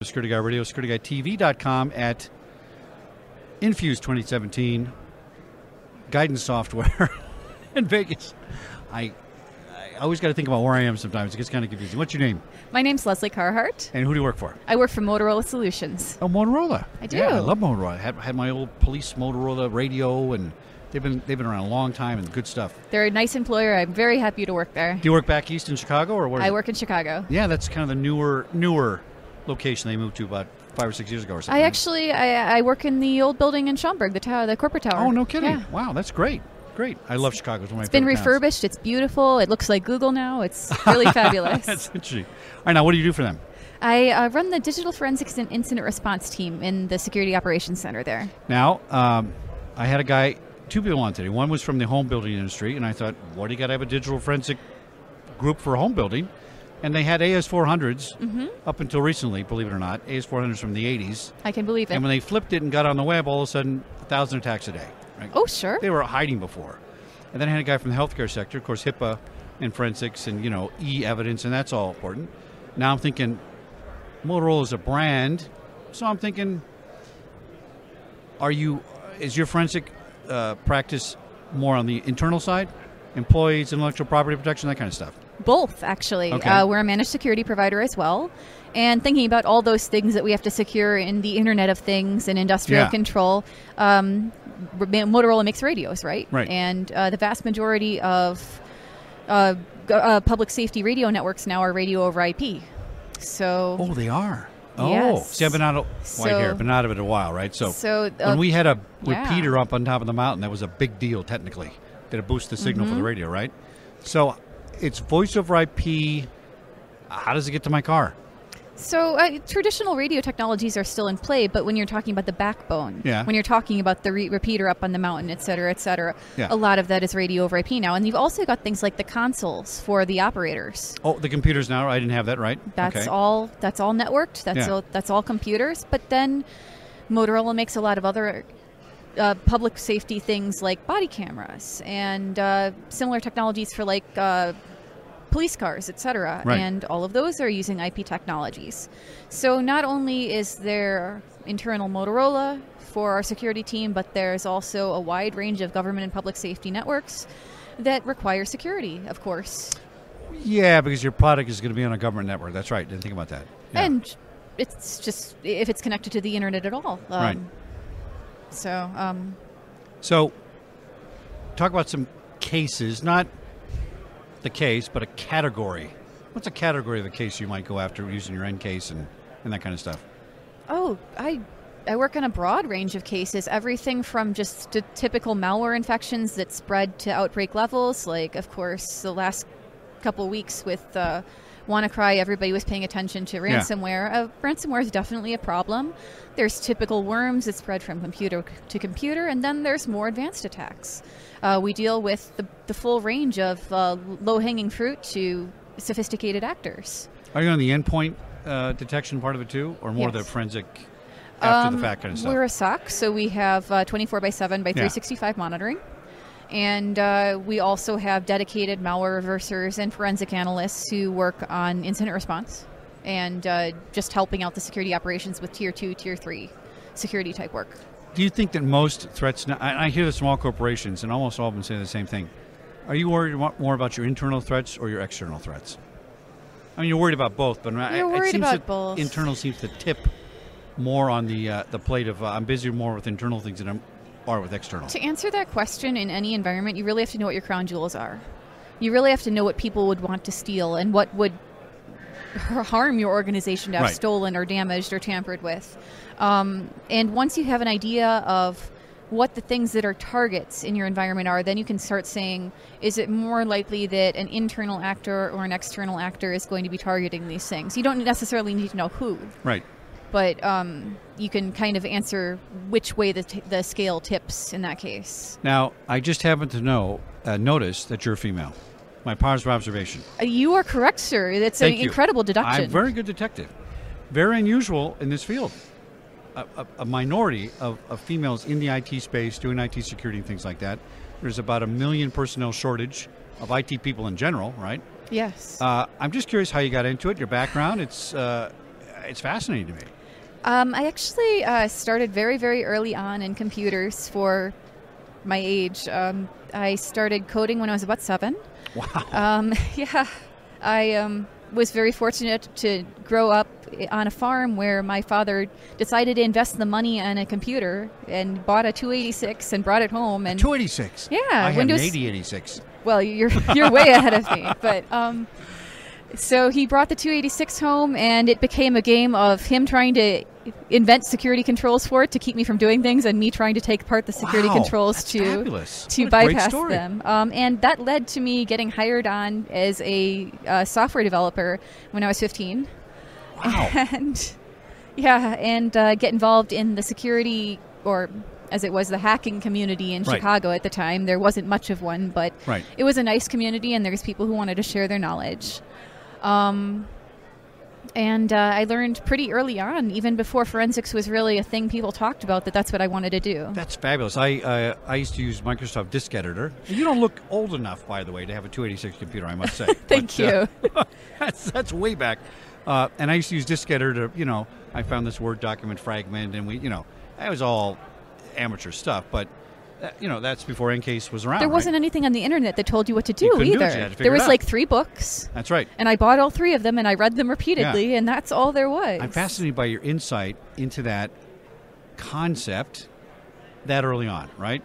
Security Guy Radio, SecurityGuyTV.com, at Infuse 2017, guidance software in Vegas. I always got to think about where I am sometimes. It gets kind of confusing. What's your name? My name's Leslie Carhart. And who do you work for? I work for Motorola Solutions. Oh, Motorola. I do. Yeah, I love Motorola. I had my old police Motorola radio, and they've been around a long time and good stuff. They're a nice employer. I'm very happy to work there. Do you work back east in Chicago, or where? I work in Chicago. Yeah, that's kind of the newer location they moved to about 5 or 6 years ago or something. I work in the old building in Schaumburg, the corporate tower. Oh, no kidding. Yeah. Wow, that's great. Great. I love Chicago. It's one of my It's been favorite refurbished. It's beautiful. It looks like Google now. It's really fabulous. That's interesting. All right, now what do you do for them? I run the digital forensics and incident response team in the Security Operations Center there. Now, I had two people on today. One was from the home building industry, and I thought, what do you got to have a digital forensic group for home building? And they had AS400s up until recently, believe it or not, AS400s from the 80s. I can believe it. And when they flipped it and got on the web, all of a sudden, 1,000 attacks a day. Right? Oh, sure. They were hiding before. And then I had a guy from the healthcare sector, of course, HIPAA and forensics and, e-evidence, and that's all important. Now I'm thinking Motorola is a brand, so I'm thinking, is your forensic practice more on the internal side? Employees, intellectual property protection, that kind of stuff? Both, actually. Okay. We're a managed security provider as well. And thinking about all those things that we have to secure in the Internet of Things and industrial control, Motorola makes radios, right? Right. And the vast majority of public safety radio networks now are radio over IP. So. Oh, they are. Oh, yes. see, I've been out of it a while, right? So when we had a repeater up on top of the mountain, that was a big deal, technically. Did it boost the signal for the radio, right? So it's voice over IP. How does it get to my car? So traditional radio technologies are still in play, but when you're talking about the backbone, when you're talking about the repeater up on the mountain, et cetera, a lot of that is radio over IP now. And you've also got things like the consoles for the operators. Oh, the computers now? I didn't have that, right? That's all networked. That's all computers. But then Motorola makes a lot of other public safety things like body cameras and similar technologies for like police cars, etc. Right. And all of those are using IP technologies. So not only is there internal Motorola for our security team, but there's also a wide range of government and public safety networks that require security, of course. Yeah, because your product is going to be on a government network. That's right. Didn't think about that. Yeah. And it's just if it's connected to the internet at all. Right. So talk about some cases, not the case, but a category. What's a category of a case you might go after using your end case and that kind of stuff? Oh, I work on a broad range of cases, everything from just typical malware infections that spread to outbreak levels, like, of course, the last couple weeks with WannaCry, everybody was paying attention to ransomware. Yeah. Ransomware is definitely a problem. There's typical worms that spread from computer to computer, and then there's more advanced attacks. We deal with the full range of low-hanging fruit to sophisticated actors. Are you on the endpoint detection part of it too, or more the forensic after-the-fact kind of stuff? We're a SOC, so we have 24/7 by 365 monitoring. And we also have dedicated malware reversers and forensic analysts who work on incident response and just helping out the security operations with Tier 2, Tier 3 security type work. Do you think that most threats now, I hear the small corporations, and almost all of them say the same thing. Are you worried more about your internal threats or your external threats? I mean, you're worried about both, but it seems that both. Internal seems to tip more on the plate of I'm busy more with internal things than are with external. To answer that question in any environment, you really have to know what your crown jewels are. You really have to know what people would want to steal and what would harm your organization to have stolen or damaged or tampered with. And once you have an idea of what the things that are targets in your environment are, then you can start saying, is it more likely that an internal actor or an external actor is going to be targeting these things? You don't necessarily need to know who. Right. But you can kind of answer which way the scale tips in that case. Now, I just happen to notice that you're a female. My positive observation. You are correct, sir. That's an incredible deduction. I'm a very good detective. Very unusual in this field. A minority of females in the IT space doing IT security and things like that. There's about 1 million personnel shortage of IT people in general, right? Yes. I'm just curious how you got into it, your background. It's It's fascinating to me. I actually started very, very early on in computers for my age. I started coding when I was about 7. Wow. Yeah. I was very fortunate to grow up on a farm where my father decided to invest the money on a computer and bought a 286 and brought it home. And 286? Yeah. I had Windows, an 8086. Well, you're way ahead of me. But so he brought the 286 home, and it became a game of him trying to invent security controls for it to keep me from doing things, and me trying to take apart the security controls to bypass them. And that led to me getting hired on as a software developer when I was 15. Wow. And get involved in the security, or as it was, the hacking community in Chicago at the time. There wasn't much of one, but it was a nice community, and there's people who wanted to share their knowledge. And I learned pretty early on, even before forensics was really a thing people talked about, that that's what I wanted to do. That's fabulous. I used to use Microsoft Disk Editor. You don't look old enough, by the way, to have a 286 computer, I must say. Thank you. That's way back. And I used to use Disk Editor to, I found this Word document fragment, and that was all amateur stuff, but that's before EnCase was around. There wasn't anything on the internet that told you what to do either. Do it. There was like 3 books. That's right. And I bought all 3 of them, and I read them repeatedly, and that's all there was. I'm fascinated by your insight into that concept that early on, right?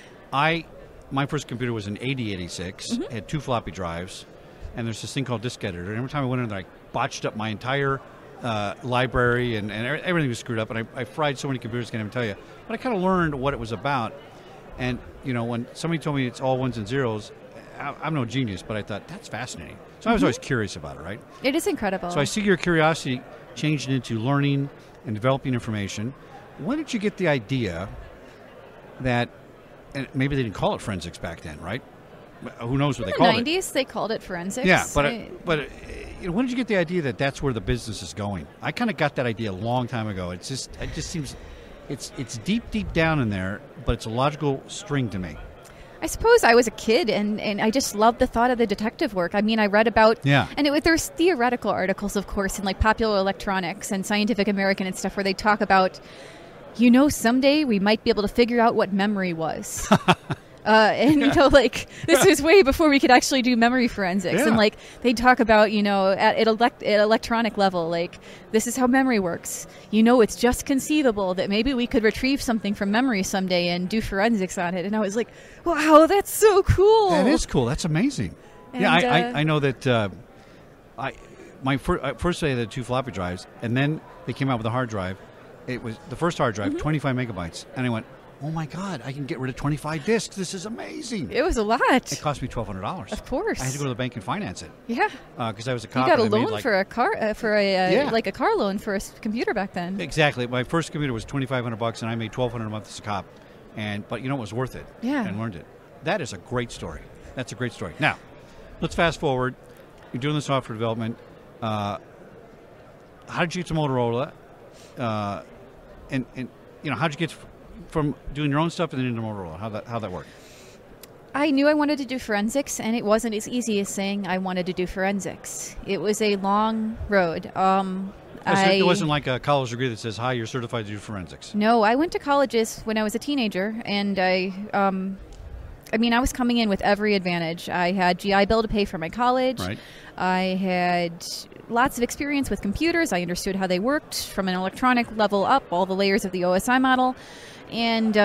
My first computer was an 8086, had 2 floppy drives, and there's this thing called Disk Editor. And every time I went in there, I botched up my entire library, and everything was screwed up, and I fried so many computers, can't even tell you. But I kind of learned what it was about. And, when somebody told me it's all ones and zeros, I'm no genius, but I thought, that's fascinating. So I was always curious about it, right? It is incredible. So I see your curiosity changed into learning and developing information. When did you get the idea that, and maybe they didn't call it forensics back then, right? Who knows what they called it? In the 90s, they called it forensics. Yeah, but when did you get the idea that that's where the business is going? I kind of got that idea a long time ago. It just seems... It's deep down in there, but it's a logical string to me. I suppose I was a kid, and I just loved the thought of the detective work. I mean, I read about... Yeah. And there's theoretical articles, of course, in like Popular Electronics and Scientific American and stuff where they talk about, someday we might be able to figure out what memory was. And, this was way before we could actually do memory forensics. Yeah. And, they talk about, at electronic level, this is how memory works. It's just conceivable that maybe we could retrieve something from memory someday and do forensics on it. And I was like, wow, that's so cool. That is cool. That's amazing. And, I know that my first day I had 2 floppy drives, and then they came out with a hard drive. It was the first hard drive, 25 megabytes. And I went, oh my God, I can get rid of 25 disks. This is amazing. It was a lot. It cost me $1,200. Of course. I had to go to the bank and finance it. Yeah. Because I was a cop. You got a loan for a car, like a car loan for a computer back then. Exactly. My first computer was $2,500, and I made $1,200 a month as a cop. But it was worth it. Yeah. And learned it. That is a great story. That's a great story. Now, let's fast forward. You're doing the software development. How did you get to Motorola? And how did you get from doing your own stuff and then into Motorola? How that work? I knew I wanted to do forensics, and it wasn't as easy as saying I wanted to do forensics. It was a long road. It wasn't like a college degree that says, hi, you're certified to do forensics. No, I went to colleges when I was a teenager, and I was coming in with every advantage. I had GI Bill to pay for my college. Right. I had lots of experience with computers. I understood how they worked from an electronic level up, all the layers of the OSI model. And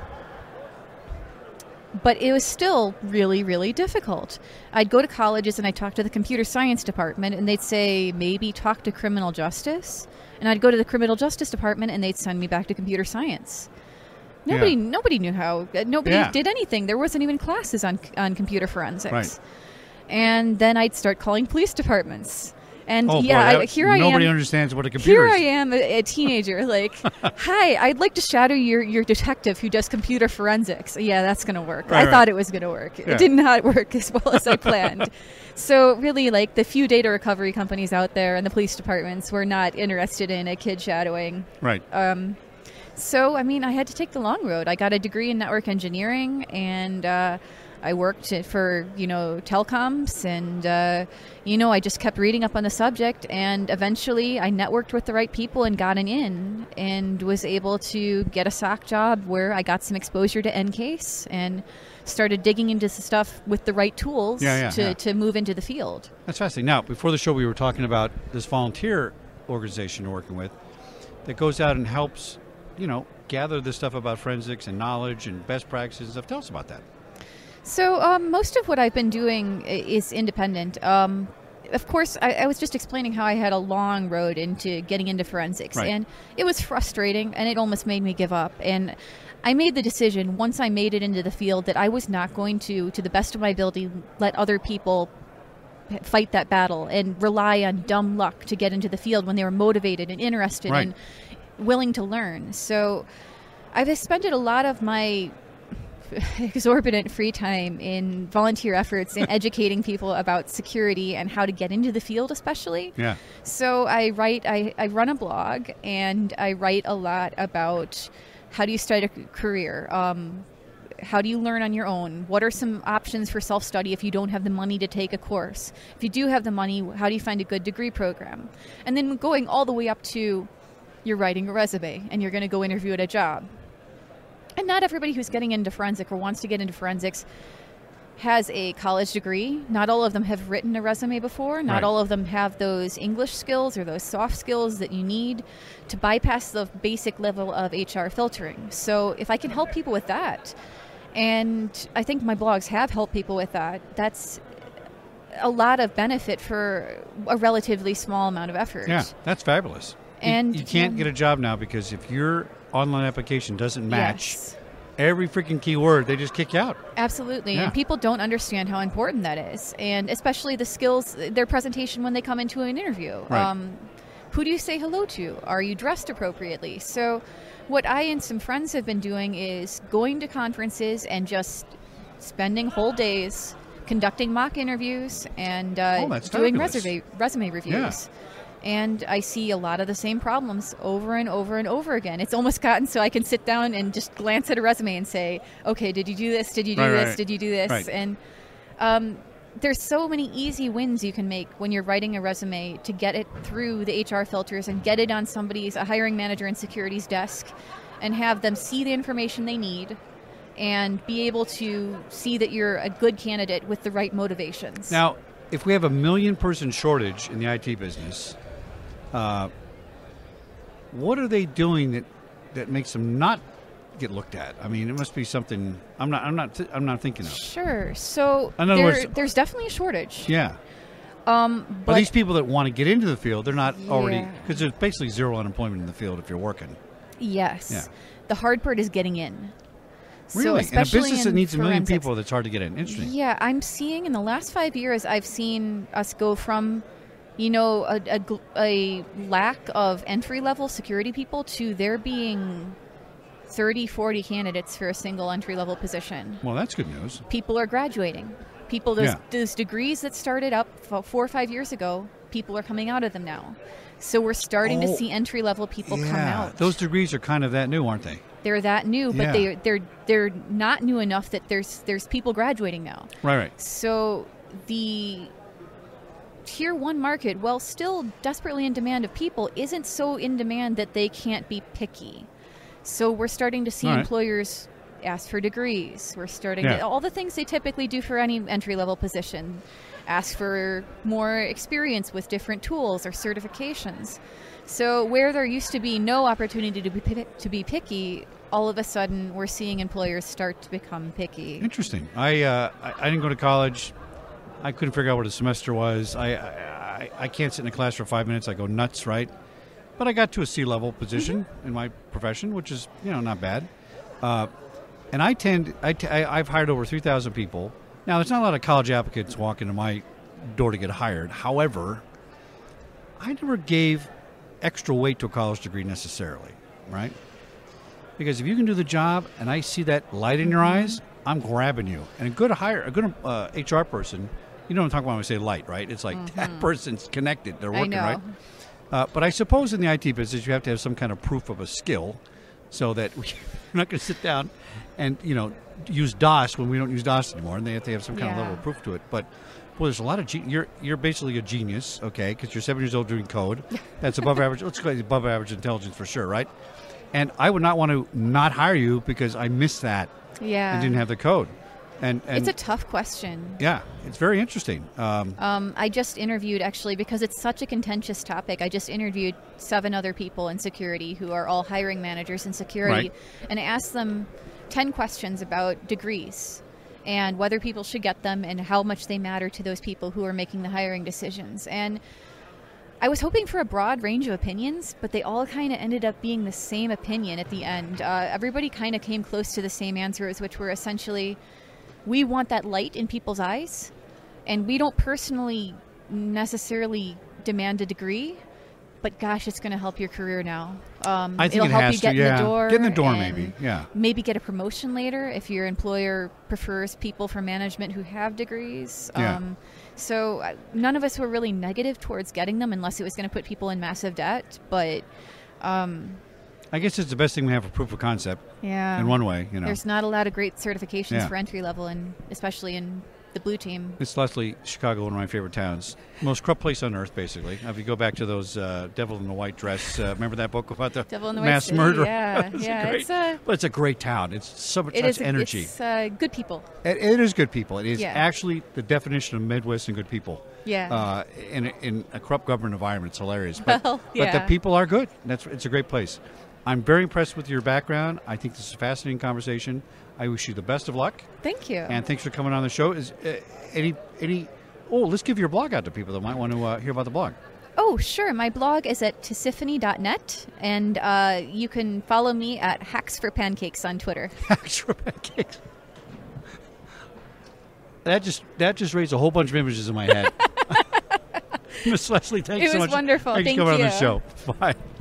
but it was still really, really difficult. I'd go to colleges and I'd talk to the computer science department, and they'd say, maybe talk to criminal justice. And I'd go to the criminal justice department, and they'd send me back to computer science. Nobody knew how. Nobody did anything. There wasn't even classes on computer forensics. Right. And then I'd start calling police departments. And here I am. Nobody understands what a computer is. Here I am, a teenager, hi, I'd like to shadow your detective who does computer forensics. Yeah, that's going to work. I thought it was going to work. Yeah. It did not work as well as I planned. So really, the few data recovery companies out there and the police departments were not interested in a kid shadowing. Right. So, I had to take the long road. I got a degree in network engineering, and I worked for, telecoms, and, I just kept reading up on the subject, and eventually I networked with the right people and got an in and was able to get a SOC job where I got some exposure to NCASE and started digging into stuff with the right tools to move into the field. That's fascinating. Now, before the show, we were talking about this volunteer organization you're working with that goes out and helps, gather this stuff about forensics and knowledge and best practices and stuff. Tell us about that. So most of what I've been doing is independent. Of course, I was just explaining how I had a long road into getting into forensics, right. and it was frustrating, and it almost made me give up. And I made the decision, once I made it into the field, that I was not going to the best of my ability, let other people fight that battle and rely on dumb luck to get into the field when they were motivated and interested right. and willing to learn. So I've expended a lot of my exorbitant free time in volunteer efforts and educating people about security and how to get into the field, especially. Yeah. So I run a blog, and I write a lot about how do you start a career. How do you learn on your own? What are some options for self-study if you don't have the money to take a course? If you do have the money, how do you find a good degree program? And then going all the way up to you're writing a resume and you're going to go interview at a job. And not everybody who's getting into forensic or wants to get into forensics has a college degree. Not all of them have written a resume before. Not right. all of them have those English skills or those soft skills that you need to bypass the basic level of HR filtering. So if I can help people with that, and I think my blogs have helped people with that, that's a lot of benefit for a relatively small amount of effort. Yeah, that's fabulous. And you can't get a job now because if your online application doesn't match every freaking keyword, they just kick you out. Absolutely. Yeah. And people don't understand how important that is. And especially the skills, their presentation when they come into an interview. Right. Who do you say hello to? Are you dressed appropriately? So what I and some friends have been doing is going to conferences and just spending whole days conducting mock interviews and doing resume reviews. Yeah. And I see a lot of the same problems over and over and over again. It's almost gotten so I can sit down and just glance at a resume and say, okay, did you do this? Did you do this? Right. Did you do this? Right. And there's so many easy wins you can make when you're writing a resume to get it through the HR filters and get it on a hiring manager in security's desk and have them see the information they need and be able to see that you're a good candidate with the right motivations. Now, if we have a 1 million person shortage in the IT business, what are they doing that makes them not get looked at? I mean, it must be something I'm not thinking of. Sure. So in other words, there's definitely a shortage. Yeah. But these people that want to get into the field, they're not already, because there's basically zero unemployment in the field if you're working. Yes. Yeah. The hard part is getting in. Really? So in a business that needs 1 million forensics, people, that's hard to get in. Interesting. Yeah, I'm seeing in the last 5 years, I've seen us go from, a lack of entry-level security people to there being 30, 40 candidates for a single entry-level position. Well, that's good news. People are graduating. Those degrees that started up 4 or 5 years ago, people are coming out of them now. So we're starting to see entry-level people come out. Those degrees are kind of that new, aren't they? They're that new, but they're not new enough that there's people graduating now. Right. So the Tier 1 market, while still desperately in demand of people, isn't so in demand that they can't be picky. So we're starting to see employers ask for degrees. We're starting to, all the things they typically do for any entry-level position. Ask for more experience with different tools or certifications. So where there used to be no opportunity to be picky, all of a sudden we're seeing employers start to become picky. Interesting. I didn't go to college. I couldn't figure out what a semester was. I can't sit in a class for 5 minutes. I go nuts, right? But I got to a C-level position in my profession, which is, not bad. And I've hired over 3,000 people. Now, there's not a lot of college applicants walking to my door to get hired. However, I never gave extra weight to a college degree necessarily, right? Because if you can do the job and I see that light in your eyes, I'm grabbing you. And a good HR person, you know what I'm talking about when I say light, right? It's like that person's connected. They're working, right? But I suppose in the IT business, you have to have some kind of proof of a skill. so that we're not going to sit down and use DOS when we don't use DOS anymore, and they have to have some kind of level of proof to it. But boy, there's a lot of you're basically a genius, okay? Because you're 7 years old doing code. That's above average. Let's go above average intelligence for sure, right? And I would not want to not hire you because I missed that. Yeah. And didn't have the code. And it's a tough question. Yeah, it's very interesting. I just interviewed, actually, because it's such a contentious topic, I just interviewed 7 other people in security who are all hiring managers in security. Right. And I asked them 10 questions about degrees and whether people should get them and how much they matter to those people who are making the hiring decisions. And I was hoping for a broad range of opinions, but they all kind of ended up being the same opinion at the end. Everybody kind of came close to the same answers, which were essentially, we want that light in people's eyes, and we don't personally necessarily demand a degree, but gosh, it's going to help your career now. I think it'll it help has you get to, in the door. Get in the door, maybe, yeah. Maybe get a promotion later if your employer prefers people from management who have degrees. Yeah. So none of us were really negative towards getting them unless it was going to put people in massive debt, but... I guess it's the best thing we have for proof of concept. Yeah. In one way, There's not a lot of great certifications for entry level, and especially in the blue team. It's Leslie, Chicago, one of my favorite towns. Most corrupt place on earth, basically. If you go back to those Devil in the White Dress, remember that book about the Devil in the mass White murder? Yeah, yeah. But it's a great town. It's so much energy. It's good people. It is good people. It is Yeah. actually the definition of Midwest and good people. Yeah. In a corrupt government environment, it's hilarious. But, Well, but the people are good. It's a great place. I'm very impressed with your background. I think this is a fascinating conversation. I wish you the best of luck. Thank you. And thanks for coming on the show. Is let's give your blog out to people that might want to hear about the blog. Oh, sure. My blog is at tisiphony.net, and you can follow me at Hacks for Pancakes on Twitter. Hacks for Pancakes. That just raised a whole bunch of images in my head. Miss Leslie, thanks so much. It was wonderful. Thanks Thank for coming you. on the show. Bye.